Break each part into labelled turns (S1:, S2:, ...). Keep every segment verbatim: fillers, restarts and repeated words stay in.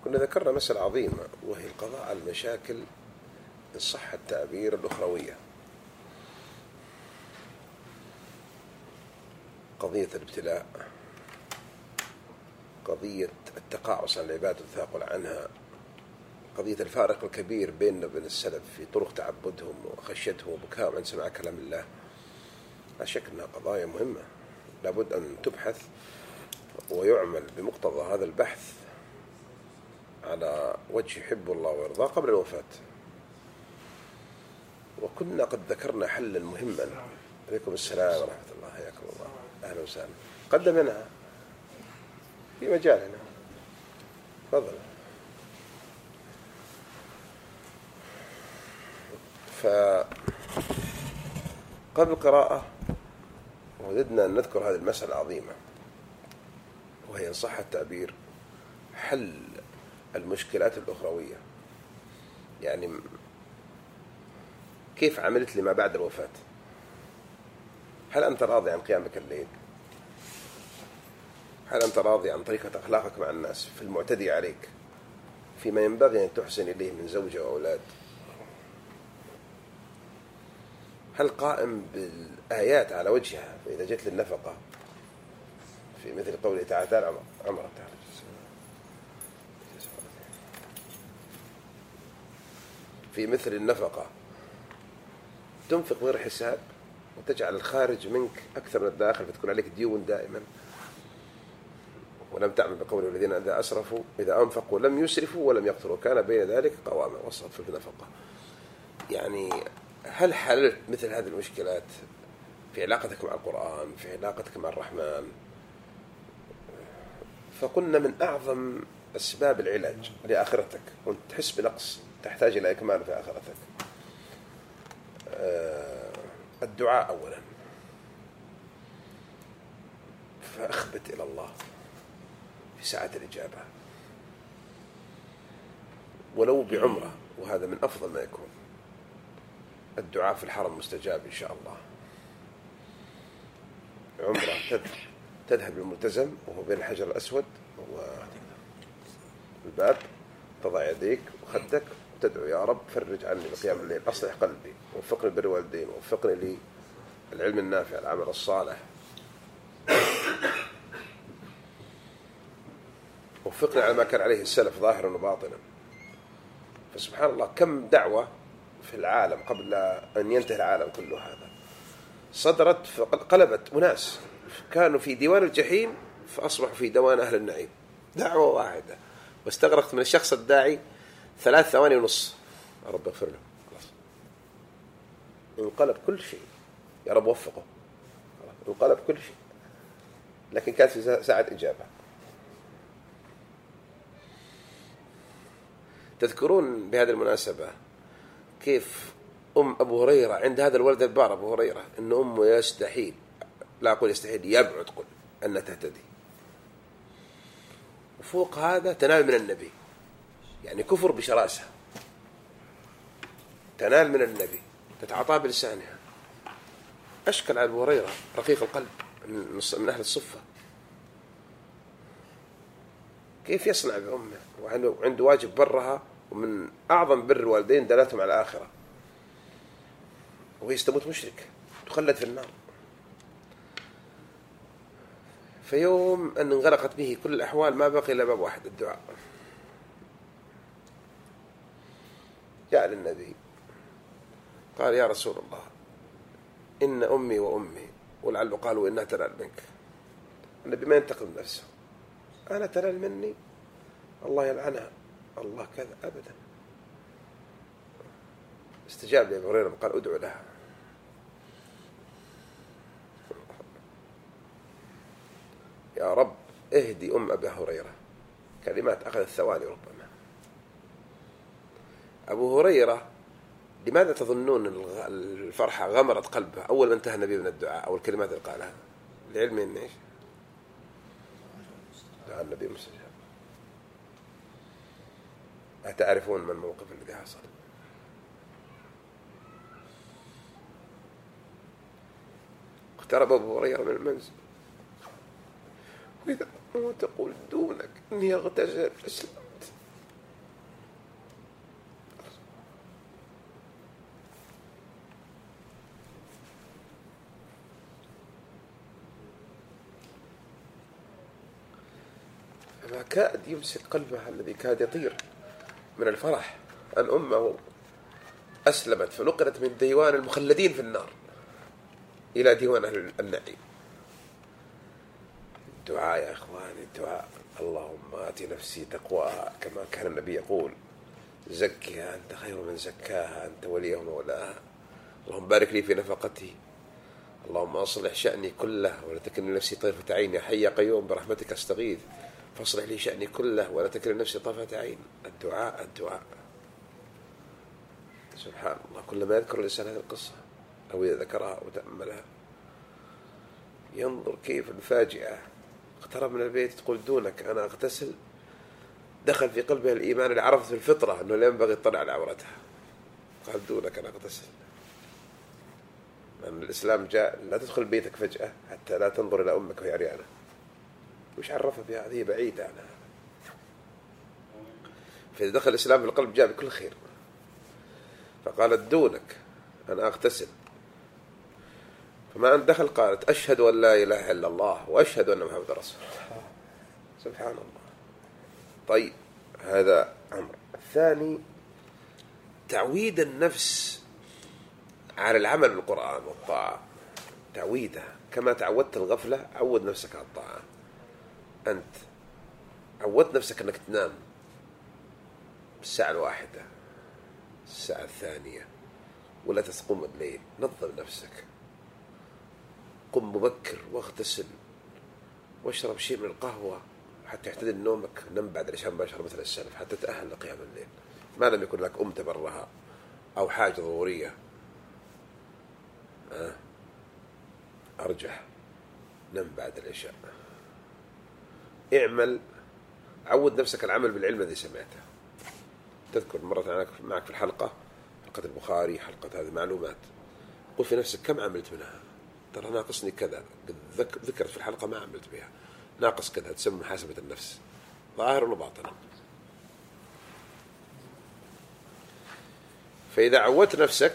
S1: كنا ذكرنا مسألة عظيمة وهي القضاء على المشاكل إن صح التعبير الأخروية. قضية الابتلاء، قضية التقاعس عن العباد والثاقل عنها، قضية الفارق الكبير بيننا وبين السلف في طرق تعبدهم وخشيتهم وبكاءهم عند سماع كلام الله. لا شك أنها قضايا مهمة لابد أن تبحث ويعمل بمقتضى هذا البحث على وجه يحب الله ويرضاه قبل الوفاة. وكنا قد ذكرنا حلا مهما. عليكم السلام ورحمة الله، حياكم الله، أهلا وسهلا. قدمناها في مجالنا، تفضل. فقبل القراءة وددنا أن نذكر هذه المسألة العظيمة، وهي إن صح التعبير حل المشكلات الأخروية. يعني كيف عملت لما بعد الوفاة؟ هل أنت راضي عن قيامك الليل؟ هل أنت راضي عن طريقة أخلاقك مع الناس في المعتدي عليك، فيما ينبغي أن تحسن إليه من زوجة وأولاد؟ هل قائم بالآيات على وجهها؟ فإذا جت للنفقة في مثل قوله تعالى عمر عمر تعالى في مثل النفقة تنفق غير حساب وتجعل الخارج منك أكثر من الداخل، فتكون عليك ديون دائما. ولم تعمل بقول الذين إذا أسرفوا إذا أنفقوا لم يسرفوا ولم يقتروا كان بين ذلك قواما، وسط في النفقة. يعني هل حللت مثل هذه المشكلات في علاقتك مع القرآن، في علاقتك مع الرحمن؟ فقلنا من أعظم أسباب العلاج لآخرتك وانت تحس بنقص تحتاج إلى إكمال في آخرتك الدعاء أولا. فأخبت إلى الله في ساعة الإجابة ولو بعمرة، وهذا من أفضل ما يكون. الدعاء في الحرم مستجاب إن شاء الله. عمرة تذهب للملتزم وهو بين الحجر الأسود والباب، تضع يديك وخدك وتدعو يا رب فرج عني بقيام الليل، أصلح قلبي، وفقني بر والدين، وفقني للعلم النافع، العمل الصالح، وفقني على ما كان عليه السلف ظاهرا وباطنا. فسبحان الله كم دعوة في العالم قبل أن ينتهي العالم كله هذا صدرت فقلبت أناس كانوا في ديوان الجحيم فأصبحوا في ديوان أهل النعيم. دعوة واحدة واستغرقت من الشخص الداعي ثلاث ثواني ونص، يا رب اغفر له، خلاص انقلب كل شيء، يا رب وفقه، انقلب كل شيء. لكن كانت في ساعة إجابة. تذكرون بهذه المناسبة كيف أم أبو هريرة عند هذا الولد البار أبو هريرة إن أمه يستحيل، لا أقول يستحيل، يبعد قل أن تهتدي، وفوق هذا تنال من النبي، يعني كفر بشراسة، تنال من النبي، تتعاطاه بلسانها. أشكل على أبو هريرة رقيق القلب من أهل الصفة، كيف يصنع بأمه وعنده واجب برها، ومن أعظم بر الوالدين دلالتهم على الآخرة، وهي استموت مشرك تخلد في النار. فيوم أن انغلقت به كل الأحوال ما بقي إلا باب واحد، الدعاء. جاء للنبي قال يا رسول الله إن أمي وأمي، ولعله قالوا إنها تنال منك. النبي ما ينتقم نفسه، أنا تنال مني الله يلعنها الله كذا، أبدا. استجاب لأبي هريرة قال أدعو لها. يا رب اهدي أم أبي هريرة، كلمات أخذت ثواني ربما. أبو هريرة لماذا تظنون الفرحة غمرت قلبه أول ما انتهى النبي من الدعاء أو الكلمات اللي قالها؟ العلم إن إيش؟ دعاء النبي مستجاب. أتعرفون ما الموقف الذي حصل؟ اقترب أبو هريرة من المنزل، وإذا تقول دونك إني اغتسلت أسلمت، ما كاد يمسك قلبها الذي كاد يطير من الفرح أن أمه أسلمت، فنقلت من ديوان المخلدين في النار إلى ديوان أهل النعيم. الدعاء يا إخواني، الدعاء. اللهم آت نفسي تقواها كما كان النبي يقول: زكها أنت خير من زكاها، أنت وليها ومولاها. اللهم بارك لي في نفقتي، اللهم أصلح شأني كله ولا تكلني نفسي طرفة عين، يا حي يا قيوم برحمتك أستغيث فاصلح لي شأني كله ولا تكلني نفسي طرفة عين. الدعاء الدعاء. سبحان الله، كلما يذكر الإنسان هذه القصة أو إذا ذكرها وتأملها ينظر كيف الفاجئة. اقترب من البيت، تقول: دونك أنا أغتسل. دخل في قلبها الإيمان اللي عرفت في الفطرة أنه لا ينبغي يطلع على عورتها. قال: دونك أنا أغتسل. لأن الإسلام جاء لا تدخل بيتك فجأة حتى لا تنظر إلى أمك وهي عريانة. وش عرفها بها؟ هذه بعيدة عنها. فإذا دخل الإسلام في القلب جاء بكل خير. فقالت: دونك أنا أغتسل. فما أن دخل قالت: أشهد أن لا إله إلا الله وأشهد أن محمد رسول الله. سبحان الله. طيب، هذا أمر. الثاني تعويد النفس على العمل بالقرآن والطاعة. تعويدها كما تعودت الغفلة، عود نفسك على الطاعة. أنت عودت نفسك أنك تنام الساعة الواحدة، الساعة الثانية، ولا تقوم الليل. نظم نفسك، قم مبكر واغتسل واشرب شيء من القهوة حتى يعتدل نومك. نم بعد العشاء مباشرة مثل السلف حتى تأهل لقيام الليل، ما لم يكن لك أم تبرها أو حاجة ضرورية. أه؟ أرجح نم بعد العشاء. اعمل، عود نفسك العمل بالعلم الذي سمعته. تذكر مرة معك في الحلقة، حلقة البخاري، حلقة هذه معلومات، قل في نفسك: كم عملت منها؟ ترى ناقصني كذا، ذكرت في الحلقة ما عملت بها، ناقص كذا. تسمى محاسبة النفس ظاهرا وباطنا. فإذا عودت نفسك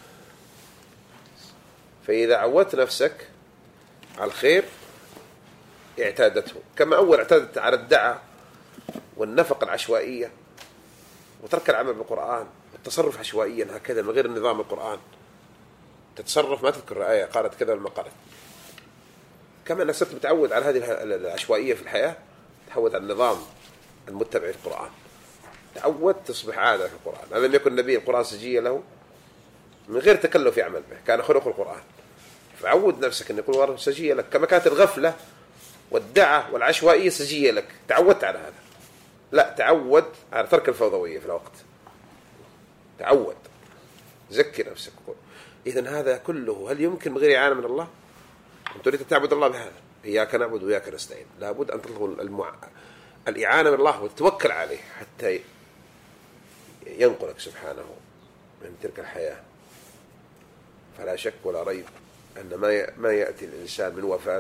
S1: فإذا عودت نفسك على الخير اعتادته، كما أول اعتادت على الدعاء والنفق العشوائية وترك العمل بالقرآن والتصرف عشوائيا هكذا من غير النظام القرآن. تتصرف ما تذكر آية قالت كذا ولا ما قالت. كما أنك صرت متعود على هذه العشوائية في الحياة، تحول على النظام المتبع في القرآن. تعود تصبح عادة في القرآن. لم يكن النبي القرآن سجية له من غير تكلف يعمل به، كان خلق القرآن. فعود نفسك أن يكون سجية لك، كما كانت الغفلة والدعة والعشوائية سجية لك. تعودت على هذا، لا تعود على ترك الفوضوية في الوقت. تعود، زكي نفسك. إذن هذا كله هل يمكن بغير إعانة من الله؟ أنت تريد تعبد الله بهذا، إياك نعبد وإياك نستعين. لابد أن تطلب المع... الإعانة من الله وتتوكل عليه حتى ينقلك سبحانه من تلك الحياة. فلا شك ولا ريب أن ما ما يأتي الإنسان من وفاة،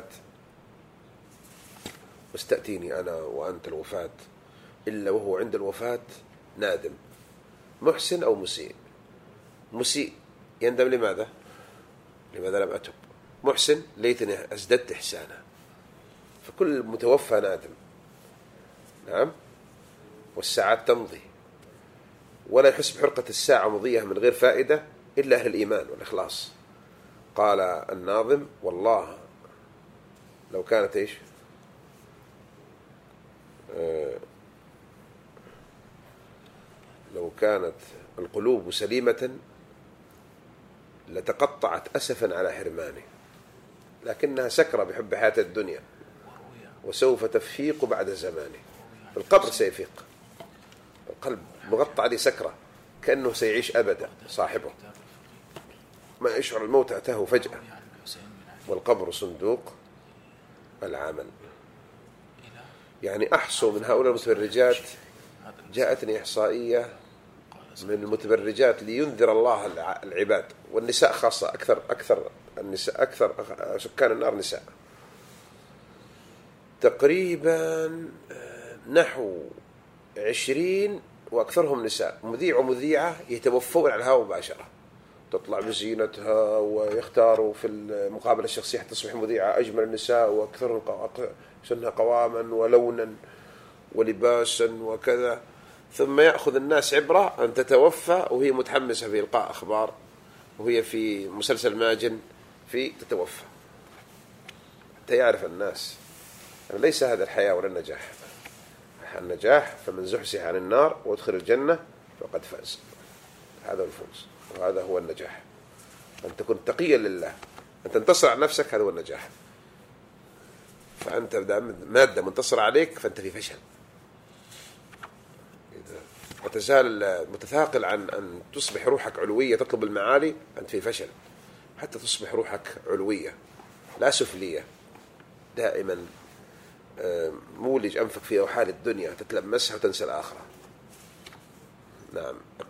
S1: واستأتيني أنا وأنت الوفاة، إلا وهو عند الوفاة نادم، محسن أو مسيء. مسيء يندم لماذا؟ لماذا لم أتب؟ محسن ليتني أزددت إحسانا. فكل متوفى نادم. نعم. والساعات تمضي ولا يحس بحرقة الساعة مضية من غير فائدة إلا أهل الإيمان والإخلاص. قال الناظم: والله لو كانت إيش آه لو كانت القلوب سليمة لتقطعت أسفا على حرمانه، لكنها سكرة بحب حياة الدنيا وسوف تفيق بعد زمانه. القبر سيفيق، القلب مغطى عليه سكرة كأنه سيعيش أبدا صاحبه، ما يشعر الموت أتاه فجأة. والقبر صندوق العمل. يعني أحصوا من هؤلاء المتبرجات، جاءتني إحصائية من المتبرجات لينذر الله العباد والنساء خاصة. أكثر أكثر النساء أكثر سكان النار نساء. تقريبا نحو عشرين وأكثرهم نساء، مذيع ومذيعة يتوفون على الهواء مباشرة، تطلع بزينتها ويختاروا في المقابلة الشخصية حتى تصبح مذيعة أجمل النساء وأكثرهم سنها قواما ولونا ولباسا وكذا، ثم يأخذ الناس عبرة أن تتوفى وهي متحمسة في إلقاء أخبار، وهي في مسلسل ماجن في تتوفى، حتى يعرف الناس. ليس هذا الحياة ولا النجاح. النجاح فمن زحزح عن النار وادخل الجنة فقد فاز. هذا الفوز، وهذا هو النجاح، أن تكون تقيا لله، أن تنتصر على نفسك، هذا هو النجاح. فأنت مادة منتصر عليك فأنت في فشل، وتزال متثاقل عن أن تصبح روحك علوية تطلب المعالي، أنت في فشل. حتى تصبح روحك علوية لا سفلية، دائما مولج أنفك في أوحال الدنيا تتلمسها وتنسى الآخرة. نعم.